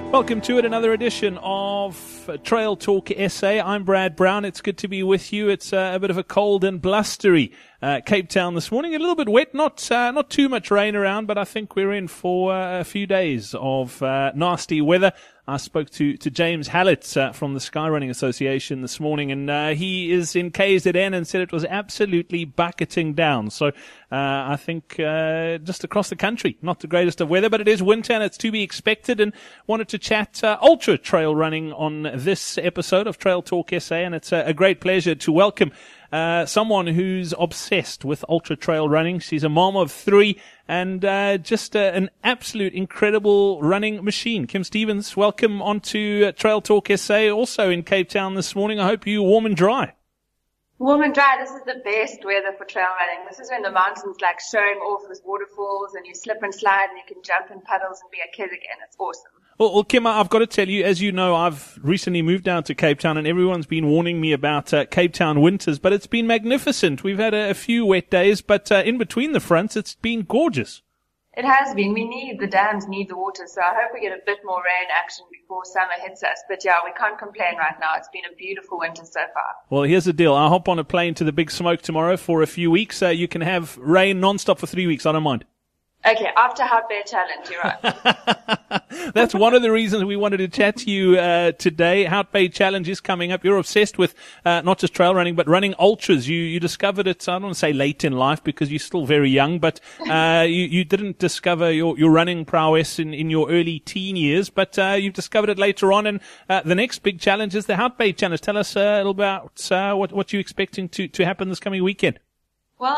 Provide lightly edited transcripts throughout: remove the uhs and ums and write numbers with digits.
Welcome to it, another edition of Trail Talk SA. I'm Brad Brown. It's good to be with you. It's a bit of a cold and blustery Cape Town this morning. A little bit wet, not too much rain around, but I think we're in for a few days of nasty weather. I spoke to James Hallett from the Skyrunning Association this morning, and he is in KZN and said it was absolutely bucketing down. So I think just across the country, not the greatest of weather, but it is winter and it's to be expected, and wanted to chat ultra trail running on this episode of Trail Talk SA, and it's a great pleasure to welcome someone who's obsessed with ultra trail running. She's a mom of 3 and just an absolute incredible running machine. Kim Stevens, welcome onto Trail Talk SA, also in Cape Town this morning. I hope you're warm and dry. Warm and dry. This is the best weather for trail running. This is when the mountains like showing off with waterfalls and you slip and slide and you can jump in puddles and be a kid again. It's awesome. Well, Kim, I've got to tell you, as you know, I've recently moved down to Cape Town, and everyone's been warning me about Cape Town winters, but it's been magnificent. We've had a few wet days, but in between the fronts, it's been gorgeous. It has been. The dams need the water, so I hope we get a bit more rain action before summer hits us. But yeah, we can't complain right now. It's been a beautiful winter so far. Well, here's the deal. I'll hop on a plane to the Big Smoke tomorrow for a few weeks. You can have rain non-stop for 3 weeks. I don't mind. Okay, after Hard Bear Challenge, you're right. That's one of the reasons we wanted to chat to you today. Hout Bay Challenge is coming up. You're obsessed with not just trail running, but running ultras. You discovered it, I don't want to say late in life because you're still very young, but you didn't discover your running prowess in your early teen years, but you've discovered it later on. And the next big challenge is the Hout Bay Challenge. Tell us a little about what you're expecting to happen this coming weekend. Well,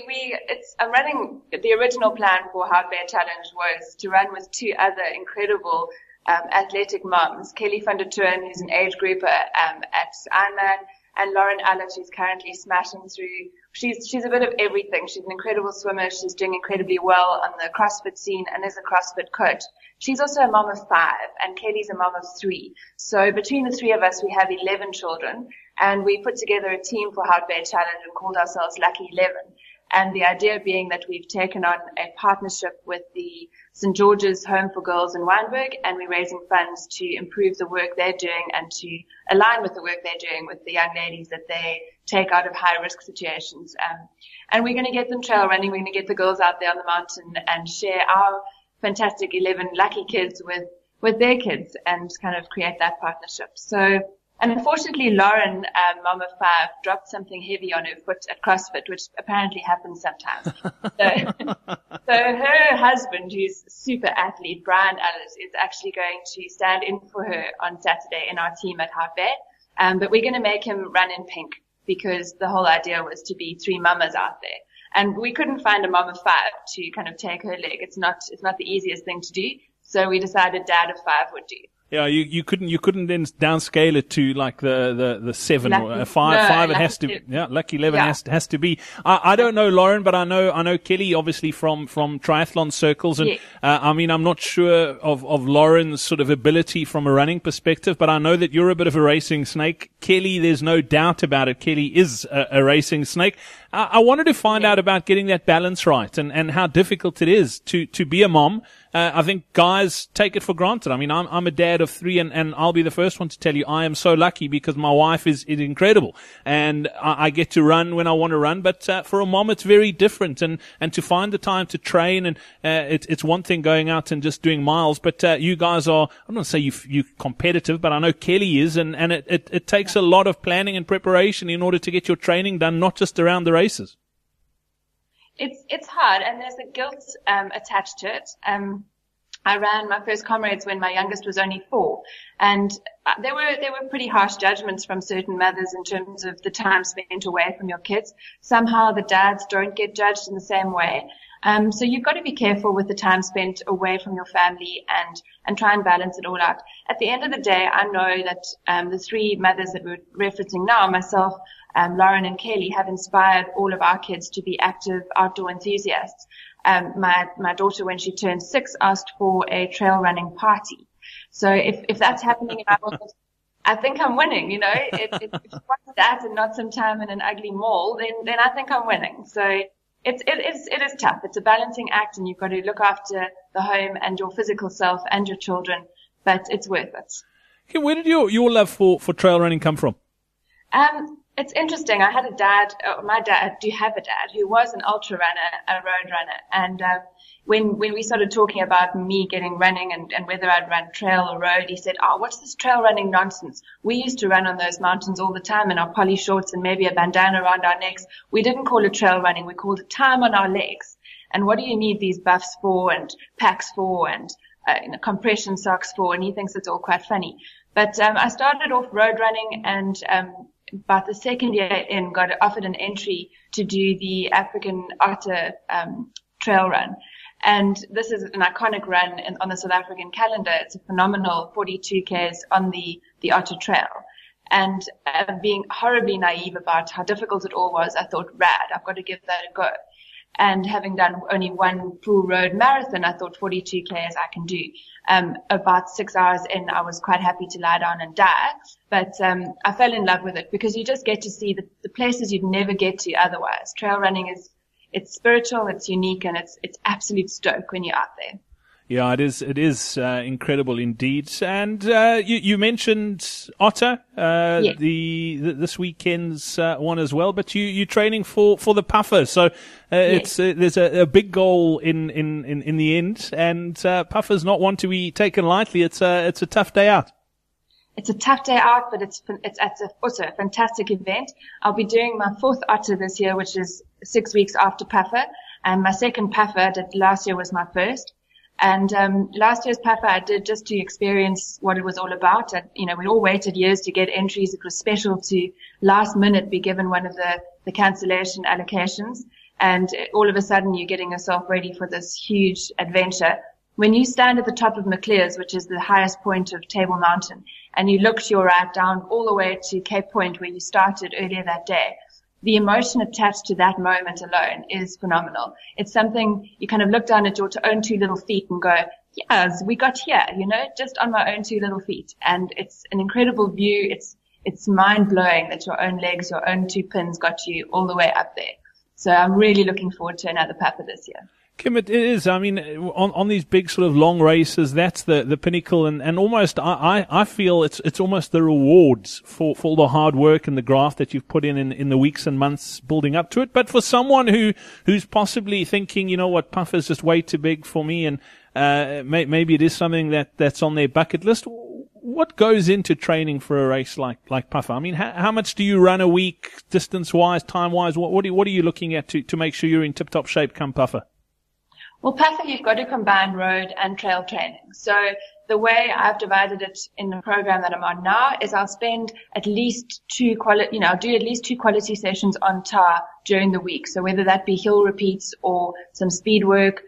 I'm running, the original plan for Hard Bear Challenge was to run with 2 other incredible, athletic moms, Kelly van der Toorn, who's an age grouper, at Ironman, and Lauren Allett, who's currently smashing through. She's a bit of everything. She's an incredible swimmer. She's doing incredibly well on the CrossFit scene and is a CrossFit coach. She's also a mom of 5, and Kelly's a mom of 3. So between the 3 of us, we have 11 children. And we put together a team for Hout Bear Challenge and called ourselves Lucky 11. And the idea being that we've taken on a partnership with the St. George's Home for Girls in Wynberg, and we're raising funds to improve the work they're doing and to align with the work they're doing with the young ladies that they take out of high risk situations. And we're going to get them trail running. We're going to get the girls out there on the mountain and share our fantastic 11 lucky kids with their kids and kind of create that partnership. So, and unfortunately, Lauren, mom of 5, dropped something heavy on her foot at CrossFit, which apparently happens sometimes. So her husband, who's a super athlete, Brian Ellis, is actually going to stand in for her on Saturday in our team at Hout Bear. But we're going to make him run in pink because the whole idea was to be 3 mamas out there. And we couldn't find a mom of 5 to kind of take her leg. It's not the easiest thing to do. So we decided dad of 5 would do. Yeah, you couldn't then downscale it to like the 7 or 5. It has to, Lucky 11 has to be. I don't know Lauren, but I know Kelly obviously from triathlon circles, and I mean I'm not sure of Lauren's sort of ability from a running perspective, but I know that you're a bit of a racing snake. Kelly, there's no doubt about it. Kelly is a racing snake. I wanted to find out about getting that balance right and how difficult it is to be a mom. I think guys take it for granted. I mean, I'm a dad of 3 and I'll be the first one to tell you I am so lucky because my wife is incredible and I get to run when I want to run. But, for a mom, it's very different and to find the time to train and, it's one thing going out and just doing miles, but, you guys are, I'm not saying you're competitive, but I know Kelly is and it takes a lot of planning and preparation in order to get your training done, not just around the races. It's hard, and there's a guilt attached to it. I ran my first comrades when my youngest was only 4, and there were pretty harsh judgments from certain mothers in terms of the time spent away from your kids. Somehow the dads don't get judged in the same way. So you've got to be careful with the time spent away from your family and try and balance it all out. At the end of the day, I know that the 3 mothers that we're referencing now, myself, Lauren and Kelly, have inspired all of our kids to be active outdoor enthusiasts. My daughter, when she turned 6, asked for a trail running party. So if that's happening in our world, I think I'm winning, you know. If you want that and not some time in an ugly mall, then I think I'm winning. So it is tough. It's a balancing act, and you've got to look after the home and your physical self and your children. but it's worth it. Okay, where did your love for trail running come from? It's interesting. I had my dad, do have a dad who was an ultra runner, a road runner. And, when we started talking about me getting running and whether I'd run trail or road, he said, "Oh, what's this trail running nonsense? We used to run on those mountains all the time in our poly shorts and maybe a bandana around our necks. We didn't call it trail running. We called it time on our legs. And what do you need these buffs for and packs for and, compression socks for?" And he thinks it's all quite funny. But, I started off road running and, about the second year in, got offered an entry to do the African Otter trail run. And this is an iconic run on the South African calendar. It's a phenomenal 42 Ks on the Otter Trail. And being horribly naive about how difficult it all was, I thought, rad, I've got to give that a go. And having done only one full road marathon, I thought 42 Ks I can do. About 6 hours in, I was quite happy to lie down and die. But I fell in love with it because you just get to see the places you'd never get to otherwise. Trail running it's spiritual, it's unique, and it's absolute stoke when you're out there. Yeah, it is incredible indeed. And you mentioned Otter, yes. this weekend's one as well. But you're training for the Puffer, so yes. there's a big goal in the end. And Puffer's not one to be taken lightly. It's a tough day out. It's a tough day out, but it's also a fantastic event. I'll be doing my fourth Otter this year, which is 6 weeks after Puffer, and my second Puffer I did last year was my first. And last year's Puffer I did just to experience what it was all about. We all waited years to get entries. It was special to last minute be given one of the cancellation allocations. And all of a sudden you're getting yourself ready for this huge adventure. When you stand at the top of Maclear's, which is the highest point of Table Mountain, and you look to your right down all the way to Cape Point where you started earlier that day, the emotion attached to that moment alone is phenomenal. It's something you kind of look down at your own two little feet and go, yes, we got here, just on my own two little feet. And it's an incredible view. It's mind blowing that your own legs, your own two pins got you all the way up there. So I'm really looking forward to another Puffer this year. Kim, it is. I mean, on these big sort of long races, that's the pinnacle, and almost I feel it's almost the rewards for all the hard work and the graft that you've put in the weeks and months building up to it. But for someone who's possibly thinking, Puffer's just way too big for me, and maybe it is something that's on their bucket list. What goes into training for a race like Puffer? I mean, how much do you run a week, distance wise, time wise? What are you looking at to make sure you're in tip top shape come Puffer? Well, Puffer, you've got to combine road and trail training. So the way I've divided it in the program that I'm on now is I'll spend at least I'll do at least 2 quality sessions on tar during the week. So whether that be hill repeats or some speed work,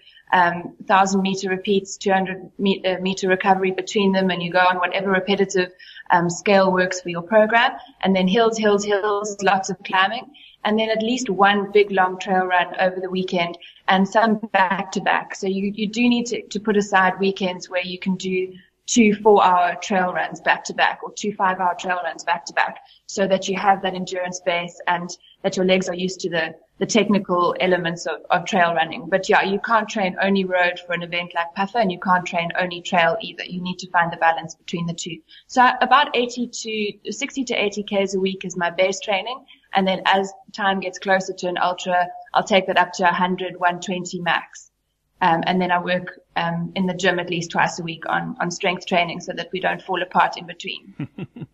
1,000 meter repeats, 200 meter recovery between them, and you go on whatever repetitive scale works for your program. And then hills, lots of climbing. And then at least one big long trail run over the weekend and some back to back. So you do need to put aside weekends where you can do 2 4-hour trail runs back to back or 2 5-hour trail runs back to back so that you have that endurance base and that your legs are used to the technical elements of trail running. But yeah, you can't train only road for an event like Puffer, and you can't train only trail either. You need to find the balance between the two. So about 60 to 80 Ks a week is my base training. And then as time gets closer to an ultra, I'll take that up to 100, 120 max. And then I work in the gym at least twice a week on strength training so that we don't fall apart in between.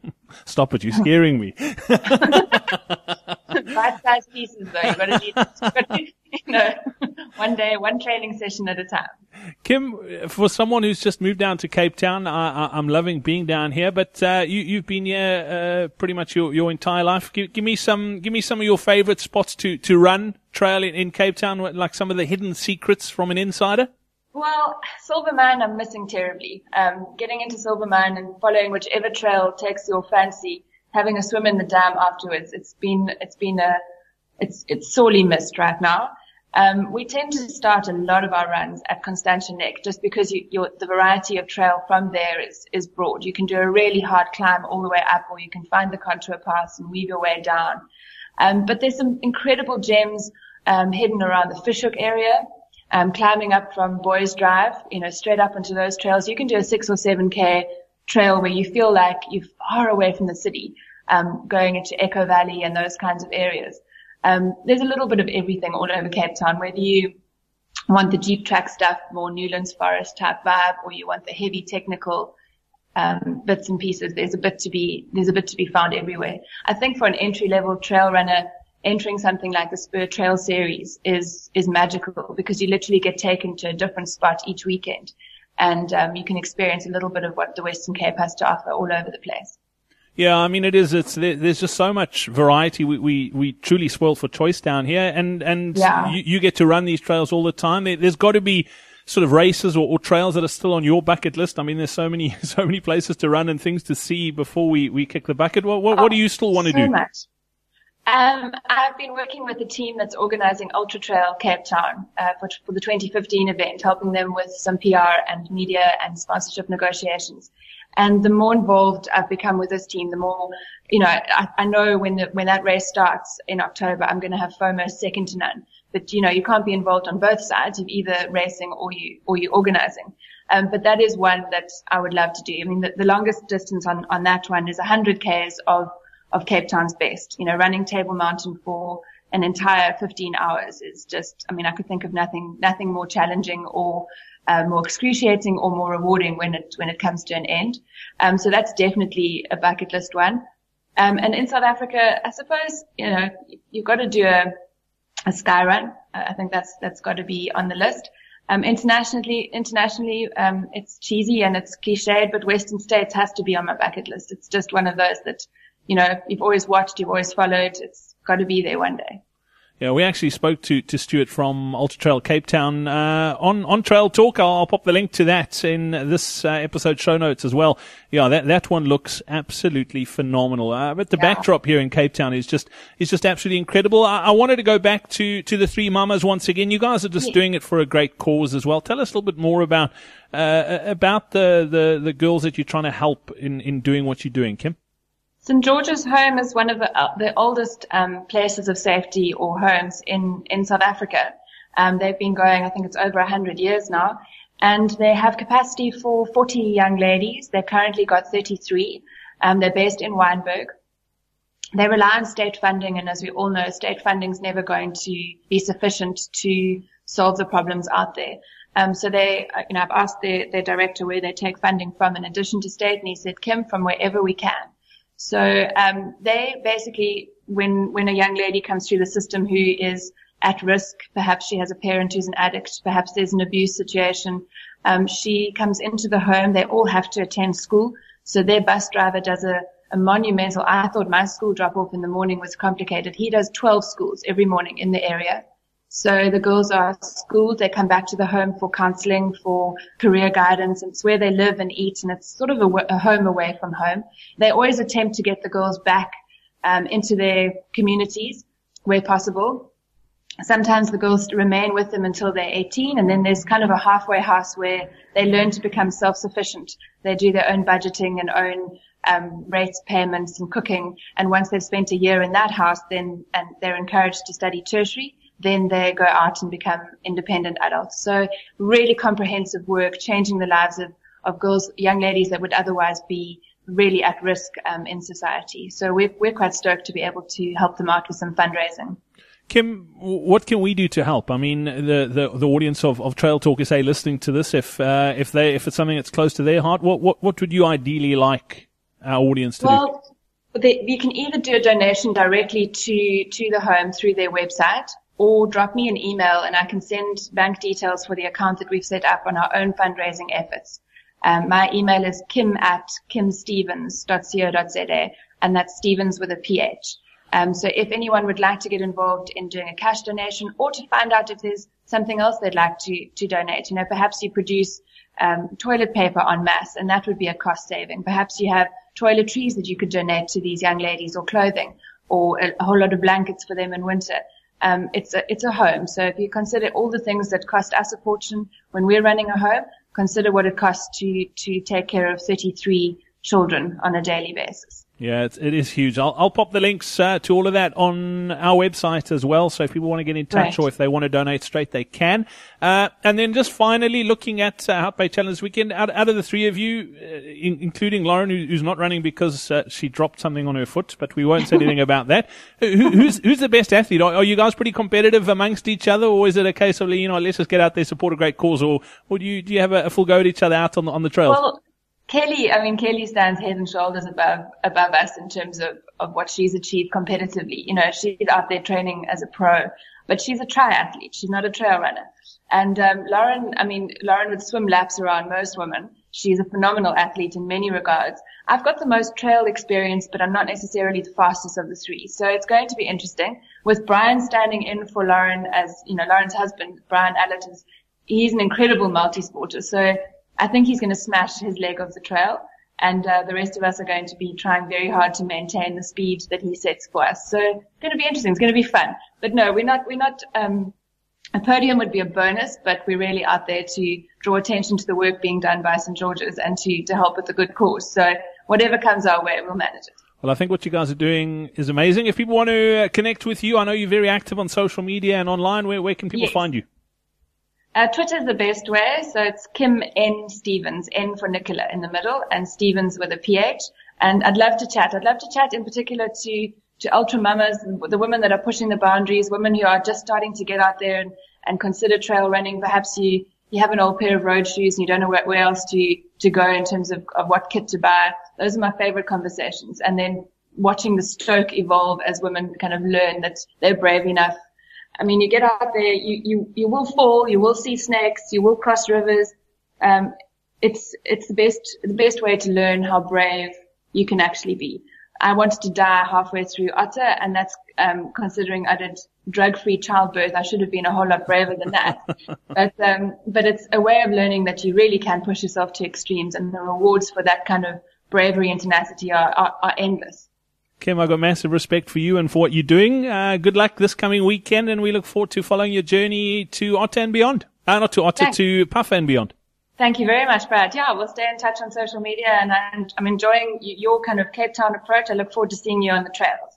Stop it, you're scaring me. Bite-sized pieces though. You've got to, one day, one training session at a time. Kim, for someone who's just moved down to Cape Town, I'm loving being down here, but you've been here pretty much your entire life. Give me some of your favorite spots to run trail in Cape Town, like some of the hidden secrets from an insider. Well, Silvermine I'm missing terribly. Getting into Silvermine and following whichever trail takes your fancy, having a swim in the dam afterwards, it's sorely missed right now. We tend to start a lot of our runs at Constantia Neck just because the variety of trail from there is broad. You can do a really hard climb all the way up, or you can find the contour paths and weave your way down. But there's some incredible gems hidden around the Fishhook area. climbing up from Boys Drive, straight up into those trails. You can do a 6 or 7K trail where you feel like you're far away from the city, going into Echo Valley and those kinds of areas. There's a little bit of everything all over Cape Town, whether you want the Jeep track stuff, more Newlands Forest type vibe, or you want the heavy technical bits and pieces. There's a bit to be found everywhere. I think for an entry level trail runner, entering something like the Spur Trail Series is magical, because you literally get taken to a different spot each weekend, and you can experience a little bit of what the Western Cape has to offer all over the place. Yeah, I mean, there's just so much variety. We truly spoiled for choice down here, and yeah. you get to run these trails all the time. There's got to be sort of races or trails that are still on your bucket list. I mean, there's so many places to run and things to see before we kick the bucket. What do you still want to do? So much. I've been working with a team that's organizing Ultra Trail Cape Town, for the 2015 event, helping them with some PR and media and sponsorship negotiations. And the more involved I've become with this team, the more, I know when that race starts in October, I'm going to have FOMO second to none. But, you can't be involved on both sides of either racing or you organizing. But that is one that I would love to do. I mean, the longest distance on that one is 100 Ks of Cape Town's best. Running Table Mountain for an entire 15 hours is just, I could think of nothing more challenging or more excruciating or more rewarding when it comes to an end. So that's definitely a bucket list one. And in South Africa, I suppose, you've got to do a sky run. I think that's got to be on the list. Internationally, it's cheesy and it's cliched, but Western States has to be on my bucket list. It's just one of those that, you've always watched, you've always followed. It's got to be there one day. Yeah, we actually spoke to Stuart from Ultra Trail Cape Town on Trail Talk. I'll pop the link to that in this episode show notes as well. Yeah, that one looks absolutely phenomenal. But the backdrop here in Cape Town is just absolutely incredible. I wanted to go back to the Three Mamas once again. You guys are just doing it for a great cause as well. Tell us a little bit more about the girls that you're trying to help in doing what you're doing, Kim. St. George's Home is one of the oldest places of safety or homes in South Africa. They've been going, I think it's over 100 years now, and they have capacity for 40 young ladies. They've currently got 33. They're based in Wynberg. They rely on state funding, and as we all know, state funding is never going to be sufficient to solve the problems out there. So they, I've asked their director where they take funding from in addition to state, and he said, Kim, from wherever we can. So, they basically, when a young lady comes through the system who is at risk, perhaps she has a parent who's an addict, perhaps there's an abuse situation, she comes into the home, they all have to attend school. So their bus driver does a monumental, I thought my school drop off in the morning was complicated. He does 12 schools every morning in the area. So the girls are schooled, they come back to the home for counseling, for career guidance, and it's where they live and eat, and it's sort of a home away from home. They always attempt to get the girls back into their communities where possible. Sometimes the girls remain with them until they're 18, and then there's kind of a halfway house where they learn to become self-sufficient. They do their own budgeting and own rates, payments, and cooking, and once they've spent a year in that house, and they're encouraged to study tertiary, then they go out and become independent adults. So really comprehensive work, changing the lives of girls, young ladies that would otherwise be really at risk in society. So we're quite stoked to be able to help them out with some fundraising. Kim, what can we do to help? I mean, the audience of Trail Talk is listening to this. If it's something that's close to their heart, what would you ideally like our audience to do? You can either do a donation directly to the home through their website, or drop me an email and I can send bank details for the account that we've set up on our own fundraising efforts. My email is kim@kimstevens.co.za, and that's Stevens with a PH. So if anyone would like to get involved in doing a cash donation, or to find out if there's something else they'd like to donate, perhaps you produce toilet paper en masse, and that would be a cost saving. Perhaps you have toiletries that you could donate to these young ladies, or clothing, or a whole lot of blankets for them in winter. It's a home. So if you consider all the things that cost us a fortune when we're running a home, consider what it costs to take care of 33 children on a daily basis. Yeah, it is huge. I'll pop the links to all of that on our website as well. So if people want to get in touch or if they want to donate straight, they can. And then just finally looking at Hout Bay Challenge Weekend, out of the three of you, including Lauren, who's not running because she dropped something on her foot, but we won't say anything about that. Who's the best athlete? Are you guys pretty competitive amongst each other, or is it a case of, let's just get out there, support a great cause, or do you have a full go at each other out on the trails? Well, Kelly stands head and shoulders above us in terms of what she's achieved competitively. She's out there training as a pro, but she's a triathlete. She's not a trail runner. And Lauren would swim laps around most women. She's a phenomenal athlete in many regards. I've got the most trail experience, but I'm not necessarily the fastest of the three. So it's going to be interesting. With Brian standing in for Lauren as, Lauren's husband, Brian Allett, he's an incredible multi-sporter. So I think he's going to smash his leg of the trail, and the rest of us are going to be trying very hard to maintain the speed that he sets for us. So it's going to be interesting. It's going to be fun. But no, we're not, a podium would be a bonus, but we're really out there to draw attention to the work being done by St. George's and to help with the good cause. So whatever comes our way, we'll manage it. Well, I think what you guys are doing is amazing. If people want to connect with you, I know you're very active on social media and online. Where can people find you? Twitter's the best way. So it's Kim N. Stevens, N for Nicola in the middle, and Stevens with a PH. And I'd love to chat. I'd love to chat in particular to ultra mamas, the women that are pushing the boundaries, women who are just starting to get out there and consider trail running. Perhaps you have an old pair of road shoes and you don't know where else to go in terms of what kit to buy. Those are my favorite conversations. And then watching the Stoke evolve as women kind of learn that they're brave enough. You get out there, you will fall, you will see snakes, you will cross rivers. It's the best way to learn how brave you can actually be. I wanted to die halfway through Otter, and that's, considering I did drug-free childbirth, I should have been a whole lot braver than that. But it's a way of learning that you really can push yourself to extremes, and the rewards for that kind of bravery and tenacity are endless. Kim, I've got massive respect for you and for what you're doing. Good luck this coming weekend, and we look forward to following your journey to Otter and beyond. Not to Otter, to Puffer and beyond. Thank you very much, Brad. Yeah, we'll stay in touch on social media, and I'm enjoying your kind of Cape Town approach. I look forward to seeing you on the trails.